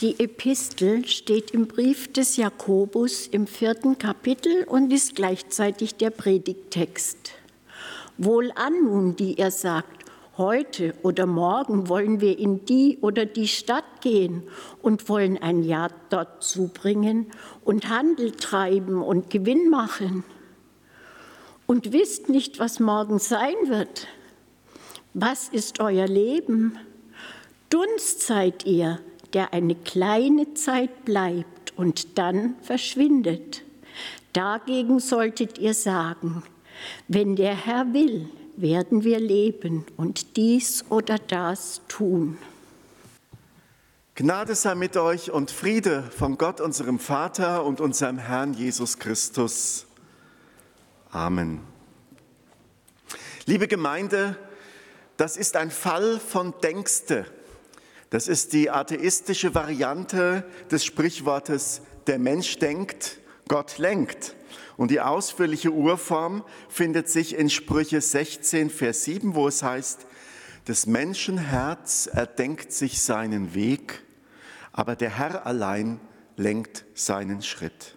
Die Epistel steht im Brief des Jakobus im 4. Kapitel und ist gleichzeitig der Predigttext. Wohlan nun, die ihr sagt, heute oder morgen wollen wir in die oder die Stadt gehen und wollen ein Jahr dort zubringen und Handel treiben und Gewinn machen. Und wisst nicht, was morgen sein wird. Was ist euer Leben? Dunst seid ihr, der eine kleine Zeit bleibt und dann verschwindet. Dagegen solltet ihr sagen, wenn der Herr will, werden wir leben und dies oder das tun. Gnade sei mit euch und Friede von Gott, unserem Vater und unserem Herrn Jesus Christus. Amen. Liebe Gemeinde, das ist ein Fall von Denkste. Das ist die atheistische Variante des Sprichwortes, der Mensch denkt, Gott lenkt. Und die ausführliche Urform findet sich in Sprüche 16, Vers 7, wo es heißt, des Menschen Herz erdenkt sich seinen Weg, aber der Herr allein lenkt seinen Schritt.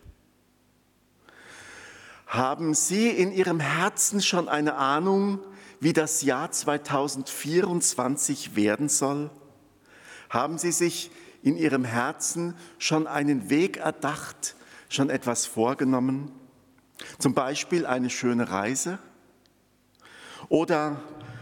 Haben Sie in Ihrem Herzen schon eine Ahnung, wie das Jahr 2024 werden soll? Haben Sie sich in Ihrem Herzen schon einen Weg erdacht, schon etwas vorgenommen? Zum Beispiel eine schöne Reise oder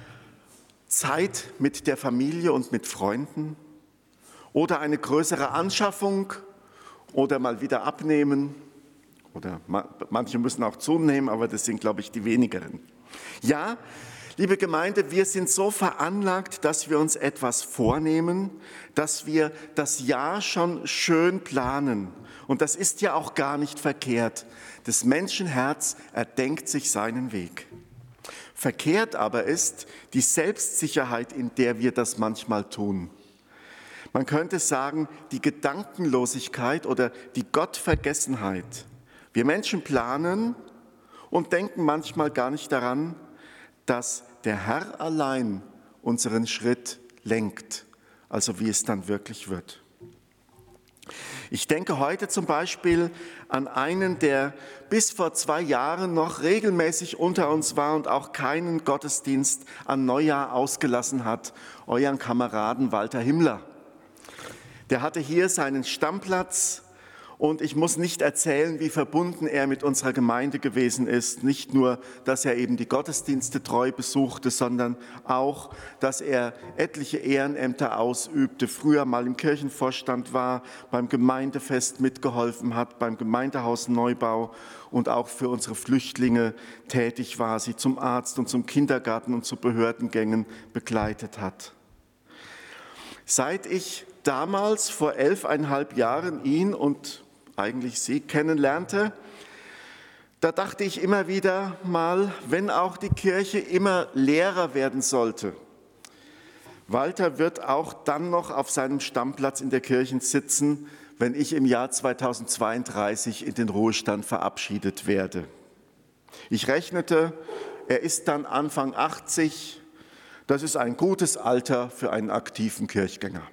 Zeit mit der Familie und mit Freunden oder eine größere Anschaffung oder mal wieder abnehmen oder manche müssen auch zunehmen, aber das sind, glaube ich, die wenigeren. Ja, liebe Gemeinde, wir sind so veranlagt, dass wir uns etwas vornehmen, dass wir das Jahr schon schön planen. Und das ist ja auch gar nicht verkehrt. Das Menschenherz erdenkt sich seinen Weg. Verkehrt aber ist die Selbstsicherheit, in der wir das manchmal tun. Man könnte sagen, die Gedankenlosigkeit oder die Gottvergessenheit. Wir Menschen planen und denken manchmal gar nicht daran, dass der Herr allein unseren Schritt lenkt, also wie es dann wirklich wird. Ich denke heute zum Beispiel an einen, der bis vor 2 Jahren noch regelmäßig unter uns war und auch keinen Gottesdienst an Neujahr ausgelassen hat, euren Kameraden Walter Himmler. Der hatte hier seinen Stammplatz und ich muss nicht erzählen, wie verbunden er mit unserer Gemeinde gewesen ist. Nicht nur, dass er eben die Gottesdienste treu besuchte, sondern auch, dass er etliche Ehrenämter ausübte, früher mal im Kirchenvorstand war, beim Gemeindefest mitgeholfen hat, beim Gemeindehausneubau und auch für unsere Flüchtlinge tätig war, sie zum Arzt und zum Kindergarten und zu Behördengängen begleitet hat. Seit ich damals vor 11,5 Jahren ihn und eigentlich sie kennenlernte, da dachte ich immer wieder mal, wenn auch die Kirche immer leerer werden sollte, Walter wird auch dann noch auf seinem Stammplatz in der Kirche sitzen, wenn ich im Jahr 2032 in den Ruhestand verabschiedet werde. Ich rechnete, er ist dann Anfang 80, das ist ein gutes Alter für einen aktiven Kirchgänger.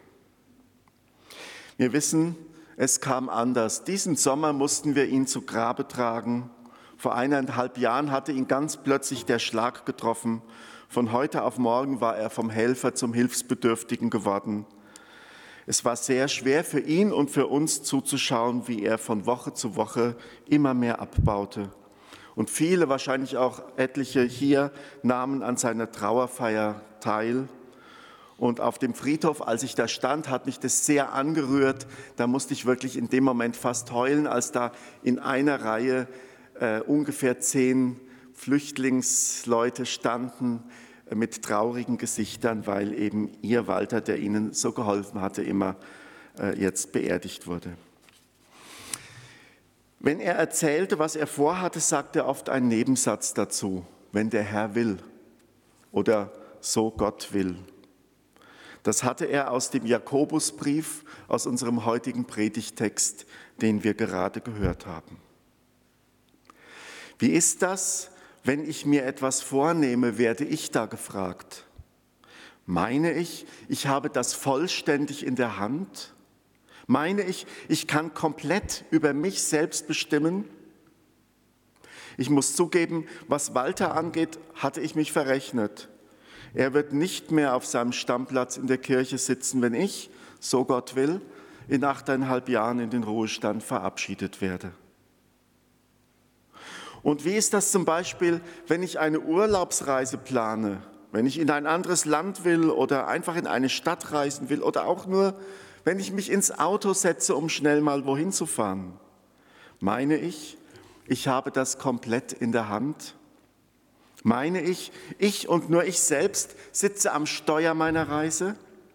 Wir wissen, es kam anders. Diesen Sommer mussten wir ihn zu Grabe tragen. Vor 1,5 Jahren hatte ihn ganz plötzlich der Schlag getroffen. Von heute auf morgen war er vom Helfer zum Hilfsbedürftigen geworden. Es war sehr schwer für ihn und für uns zuzuschauen, wie er von Woche zu Woche immer mehr abbaute. Und viele, wahrscheinlich auch etliche hier, nahmen an seiner Trauerfeier teil. Und auf dem Friedhof, als ich da stand, hat mich das sehr angerührt. Da musste ich wirklich in dem Moment fast heulen, als da in einer Reihe ungefähr 10 Flüchtlingsleute standen mit traurigen Gesichtern, weil eben ihr Walter, der ihnen so geholfen hatte, immer jetzt beerdigt wurde. Wenn er erzählte, was er vorhatte, sagte er oft einen Nebensatz dazu, wenn der Herr will oder so Gott will. Das hatte er aus dem Jakobusbrief, aus unserem heutigen Predigtext, den wir gerade gehört haben. Wie ist das, wenn ich mir etwas vornehme, werde ich da gefragt? Meine ich, ich habe das vollständig in der Hand? Meine ich, ich kann komplett über mich selbst bestimmen? Ich muss zugeben, was Walter angeht, hatte ich mich verrechnet. Er wird nicht mehr auf seinem Stammplatz in der Kirche sitzen, wenn ich, so Gott will, in 8,5 Jahren in den Ruhestand verabschiedet werde. Und wie ist das zum Beispiel, wenn ich eine Urlaubsreise plane, wenn ich in ein anderes Land will oder einfach in eine Stadt reisen will oder auch nur, wenn ich mich ins Auto setze, um schnell mal wohin zu fahren? Meine ich habe das komplett in der Hand? Meine ich und nur ich selbst sitze am Steuer meiner Reise?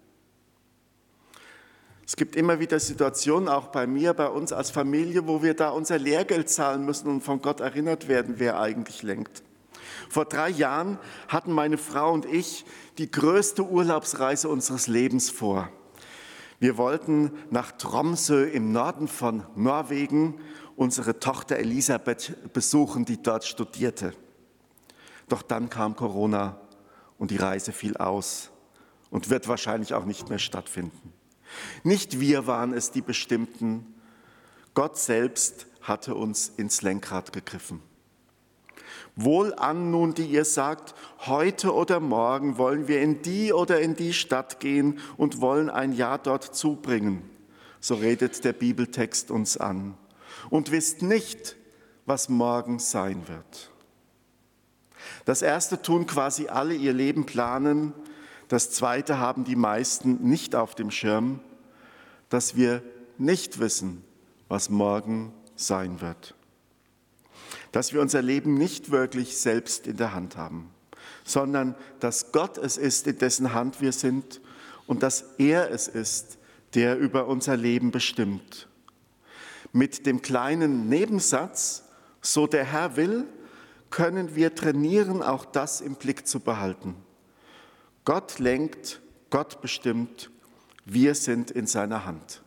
Es gibt immer wieder Situationen, auch bei mir, bei uns als Familie, wo wir da unser Lehrgeld zahlen müssen und von Gott erinnert werden, wer eigentlich lenkt. Vor 3 Jahren hatten meine Frau und ich die größte Urlaubsreise unseres Lebens vor. Wir wollten nach Tromsø im Norden von Norwegen unsere Tochter Elisabeth besuchen, die dort studierte. Doch dann kam Corona und die Reise fiel aus und wird wahrscheinlich auch nicht mehr stattfinden. Nicht wir waren es, die bestimmten. Gott selbst hatte uns ins Lenkrad gegriffen. Wohlan nun, die ihr sagt, heute oder morgen wollen wir in die oder in die Stadt gehen und wollen ein Jahr dort zubringen. So redet der Bibeltext uns an. Und wisst nicht, was morgen sein wird. Das erste tun quasi alle ihr Leben planen. Das zweite haben die meisten nicht auf dem Schirm, dass wir nicht wissen, was morgen sein wird. Dass wir unser Leben nicht wirklich selbst in der Hand haben, sondern dass Gott es ist, in dessen Hand wir sind und dass er es ist, der über unser Leben bestimmt. Mit dem kleinen Nebensatz, so der Herr will, können wir trainieren, auch das im Blick zu behalten. Gott lenkt, Gott bestimmt, wir sind in seiner Hand.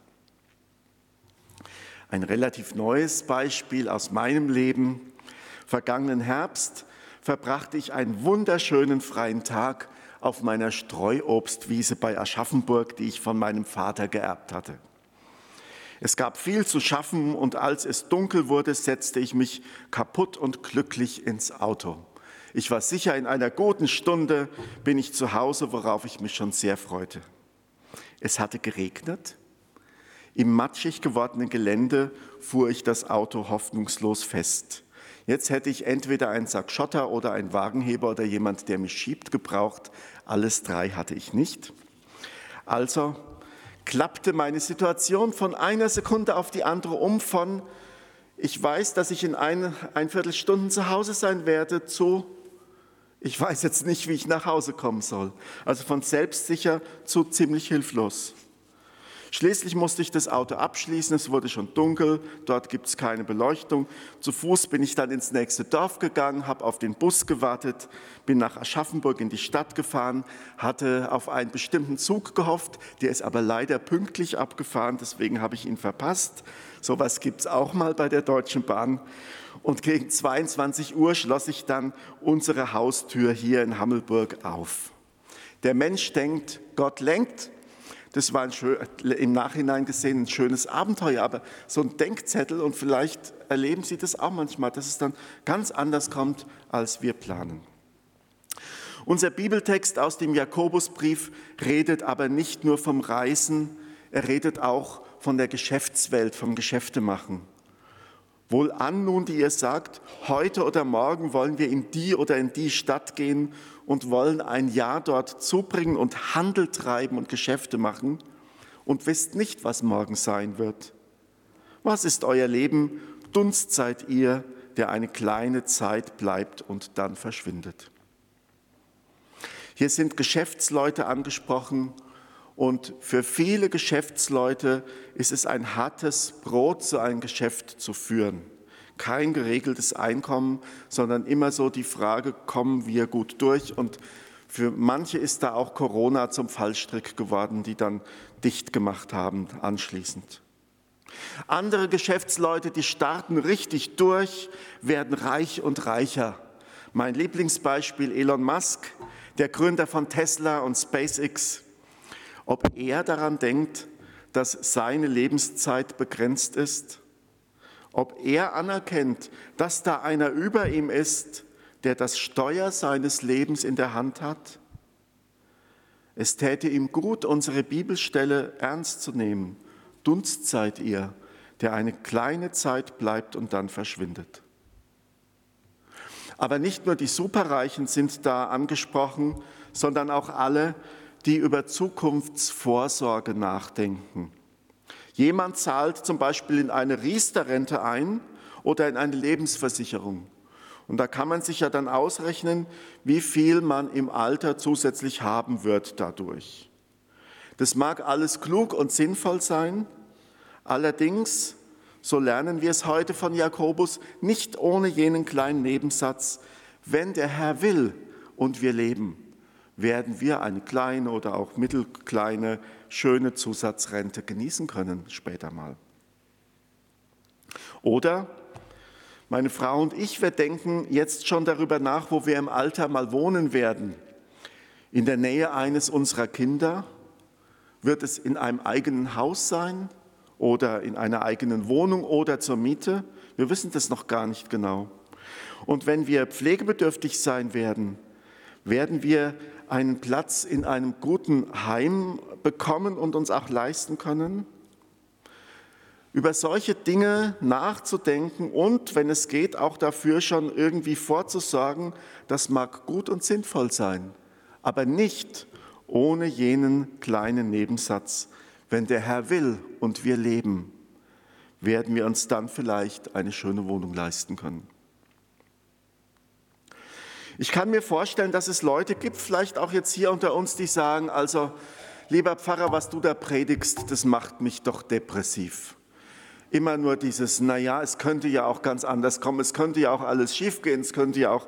Ein relativ neues Beispiel aus meinem Leben. Vergangenen Herbst verbrachte ich einen wunderschönen freien Tag auf meiner Streuobstwiese bei Aschaffenburg, die ich von meinem Vater geerbt hatte. Es gab viel zu schaffen und als es dunkel wurde, setzte ich mich kaputt und glücklich ins Auto. Ich war sicher, in einer guten Stunde bin ich zu Hause, worauf ich mich schon sehr freute. Es hatte geregnet. Im matschig gewordenen Gelände fuhr ich das Auto hoffnungslos fest. Jetzt hätte ich entweder einen Sack Schotter oder einen Wagenheber oder jemand, der mich schiebt, gebraucht. Alles 3 hatte ich nicht. Also klappte meine Situation von einer Sekunde auf die andere um von, ich weiß, dass ich in ein Viertelstunden zu Hause sein werde, zu, ich weiß jetzt nicht, wie ich nach Hause kommen soll. Also von selbstsicher zu ziemlich hilflos. Schließlich musste ich das Auto abschließen, es wurde schon dunkel, dort gibt es keine Beleuchtung. Zu Fuß bin ich dann ins nächste Dorf gegangen, habe auf den Bus gewartet, bin nach Aschaffenburg in die Stadt gefahren, hatte auf einen bestimmten Zug gehofft, der ist aber leider pünktlich abgefahren, deswegen habe ich ihn verpasst. Sowas gibt es auch mal bei der Deutschen Bahn. Und gegen 22 Uhr schloss ich dann unsere Haustür hier in Hammelburg auf. Der Mensch denkt, Gott lenkt. Das war im Nachhinein gesehen ein schönes Abenteuer, aber so ein Denkzettel und vielleicht erleben Sie das auch manchmal, dass es dann ganz anders kommt, als wir planen. Unser Bibeltext aus dem Jakobusbrief redet aber nicht nur vom Reisen, er redet auch von der Geschäftswelt, vom Geschäftemachen. Wohlan nun, die ihr sagt, heute oder morgen wollen wir in die oder in die Stadt gehen und wollen ein Jahr dort zubringen und Handel treiben und Geschäfte machen und wisst nicht, was morgen sein wird. Was ist euer Leben? Dunst seid ihr, der eine kleine Zeit bleibt und dann verschwindet. Hier sind Geschäftsleute angesprochen und für viele Geschäftsleute ist es ein hartes Brot, so ein Geschäft zu führen. Kein geregeltes Einkommen, sondern immer so die Frage, kommen wir gut durch? Und für manche ist da auch Corona zum Fallstrick geworden, die dann dicht gemacht haben anschließend. Andere Geschäftsleute, die starten richtig durch, werden reich und reicher. Mein Lieblingsbeispiel Elon Musk, der Gründer von Tesla und SpaceX. Ob er daran denkt, dass seine Lebenszeit begrenzt ist? Ob er anerkennt, dass da einer über ihm ist, der das Steuer seines Lebens in der Hand hat? Es täte ihm gut, unsere Bibelstelle ernst zu nehmen. Dunst seid ihr, der eine kleine Zeit bleibt und dann verschwindet. Aber nicht nur die Superreichen sind da angesprochen, sondern auch alle, die über Zukunftsvorsorge nachdenken. Jemand zahlt zum Beispiel in eine Riester-Rente ein oder in eine Lebensversicherung. Und da kann man sich ja dann ausrechnen, wie viel man im Alter zusätzlich haben wird dadurch. Das mag alles klug und sinnvoll sein, allerdings, so lernen wir es heute von Jakobus, nicht ohne jenen kleinen Nebensatz: Wenn der Herr will und wir leben, werden wir eine kleine oder auch mittelkleine, schöne Zusatzrente genießen können später mal. Oder meine Frau und ich, wir denken jetzt schon darüber nach, wo wir im Alter mal wohnen werden. In der Nähe eines unserer Kinder? Wird es in einem eigenen Haus sein oder in einer eigenen Wohnung oder zur Miete? Wir wissen das noch gar nicht genau. Und wenn wir pflegebedürftig sein werden, werden wir einen Platz in einem guten Heim bekommen und uns auch leisten können? Über solche Dinge nachzudenken und, wenn es geht, auch dafür schon irgendwie vorzusorgen, das mag gut und sinnvoll sein, aber nicht ohne jenen kleinen Nebensatz: Wenn der Herr will und wir leben, werden wir uns dann vielleicht eine schöne Wohnung leisten können. Ich kann mir vorstellen, dass es Leute gibt, vielleicht auch jetzt hier unter uns, die sagen: Also, lieber Pfarrer, was du da predigst, das macht mich doch depressiv. Immer nur dieses, naja, es könnte ja auch ganz anders kommen, es könnte ja auch alles schiefgehen, es könnte ja auch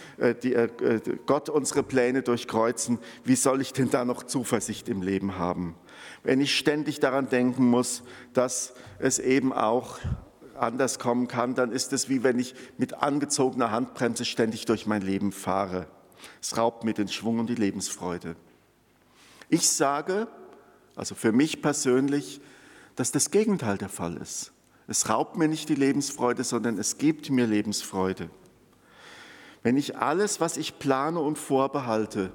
Gott unsere Pläne durchkreuzen. Wie soll ich denn da noch Zuversicht im Leben haben? Wenn ich ständig daran denken muss, dass es eben auch anders kommen kann, dann ist es wie wenn ich mit angezogener Handbremse ständig durch mein Leben fahre. Es raubt mir den Schwung und die Lebensfreude. Ich sage, also für mich persönlich, dass das Gegenteil der Fall ist. Es raubt mir nicht die Lebensfreude, sondern es gibt mir Lebensfreude. Wenn ich alles, was ich plane und vorhabe,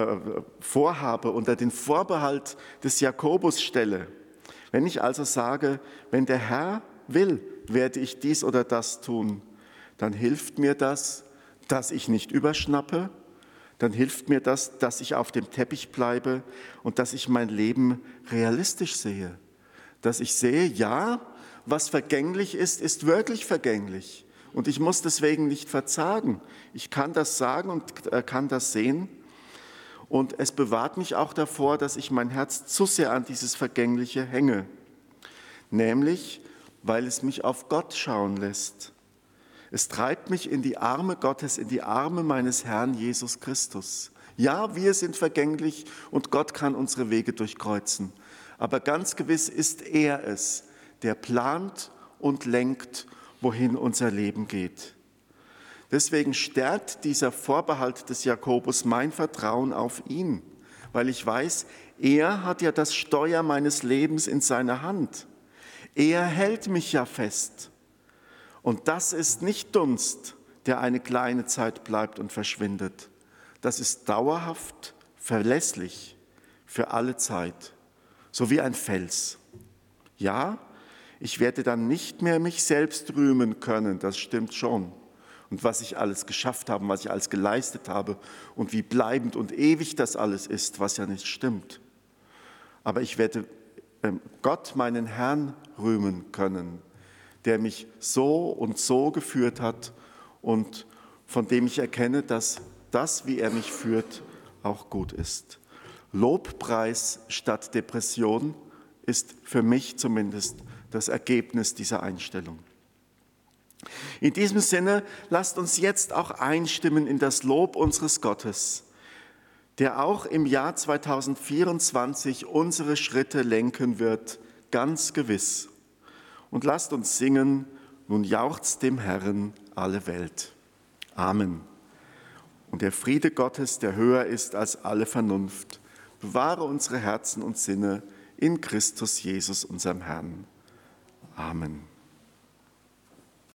unter den Vorbehalt des Jakobus stelle, wenn ich also sage, wenn der Herr will, werde ich dies oder das tun, dann hilft mir das, dass ich nicht überschnappe, dann hilft mir das, dass ich auf dem Teppich bleibe und dass ich mein Leben realistisch sehe. Dass ich sehe, ja, was vergänglich ist, ist wirklich vergänglich. Und ich muss deswegen nicht verzagen. Ich kann das sagen und kann das sehen. Und es bewahrt mich auch davor, dass ich mein Herz zu sehr an dieses Vergängliche hänge. Nämlich, weil es mich auf Gott schauen lässt. Es treibt mich in die Arme Gottes, in die Arme meines Herrn Jesus Christus. Ja, wir sind vergänglich und Gott kann unsere Wege durchkreuzen. Aber ganz gewiss ist er es, der plant und lenkt, wohin unser Leben geht. Deswegen stärkt dieser Vorbehalt des Jakobus mein Vertrauen auf ihn, weil ich weiß, er hat ja das Steuer meines Lebens in seiner Hand. Er hält mich ja fest. Und das ist nicht Dunst, der eine kleine Zeit bleibt und verschwindet. Das ist dauerhaft, verlässlich, für alle Zeit, so wie ein Fels. Ja, ich werde dann nicht mehr mich selbst rühmen können, das stimmt schon. Und was ich alles geschafft habe, was ich alles geleistet habe und wie bleibend und ewig das alles ist, was ja nicht stimmt. Aber ich werde Gott, meinen Herrn, rühmen können, der mich so und so geführt hat und von dem ich erkenne, dass das, wie er mich führt, auch gut ist. Lobpreis statt Depression ist für mich zumindest das Ergebnis dieser Einstellung. In diesem Sinne, lasst uns jetzt auch einstimmen in das Lob unseres Gottes, der auch im Jahr 2024 unsere Schritte lenken wird, ganz gewiss. Und lasst uns singen, nun jauchzt dem Herrn alle Welt. Amen. Und der Friede Gottes, der höher ist als alle Vernunft, bewahre unsere Herzen und Sinne in Christus Jesus, unserem Herrn. Amen.